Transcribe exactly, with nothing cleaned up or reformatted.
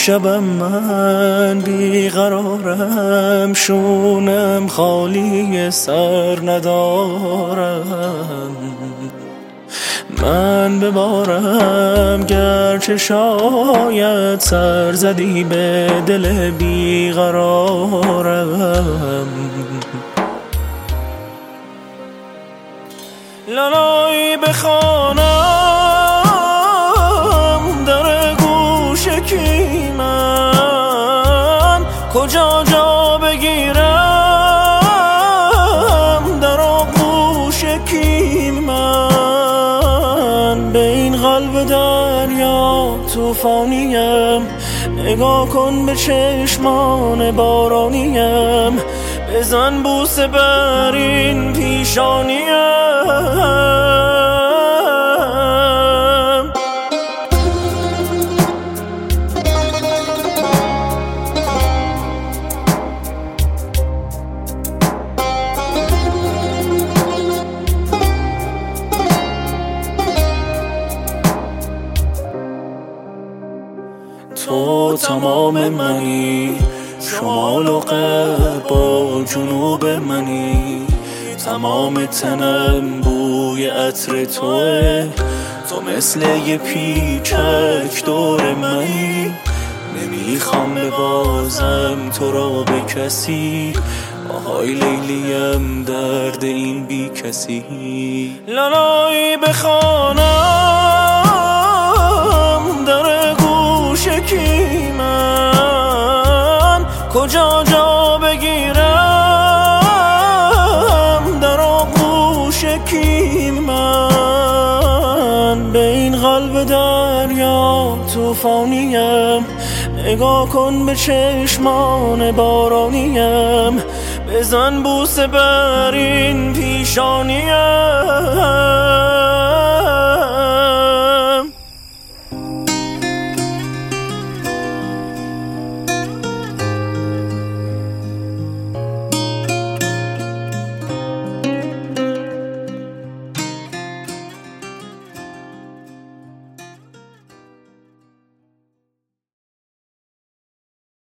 شبم من بیقرارم، شونم خالی سر ندارم. من ببارم گرچه شاید سر زدی به دل بیقرارم. لالایی بخوانم در گوش کی من، کجا جا بگیرم در آغوش کی من. به این قلب دریا طوفانیم، نگاه کن به چشمان بارانیم، بزن بوسه بر این پیشانیم. تو تمام منی، شمال و غرب با جنوب منی، تمام تنم بوی عطر توه، تو مثل یه پیچک دور منی. نمیخوام ببازم تو را به کسی، آهای لیلیم درد این بی کسی. لالایی بخوانم در گوش کی من، کجا جا بگیرم در آغوش کی من. به این قلب دریا طوفانیم، نگاه کن به چشمان بارانیم، بزن بوسه بر این پیشانیم.